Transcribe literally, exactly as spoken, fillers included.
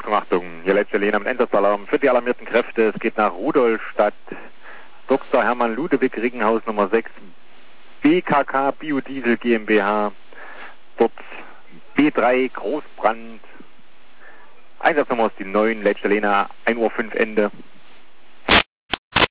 Achtung, Achtung, hier letzte Lehne am Einsatzsalarm für die alarmierten Kräfte. Es geht nach Rudolstadt. Doktor Hermann Ludewig, Riggenhaus Nummer sechs, B K K Biodiesel GmbH. Dort B drei Großbrand. Einsatznummer ist die neun, letzte Lehne, ein Uhr fünf Ende.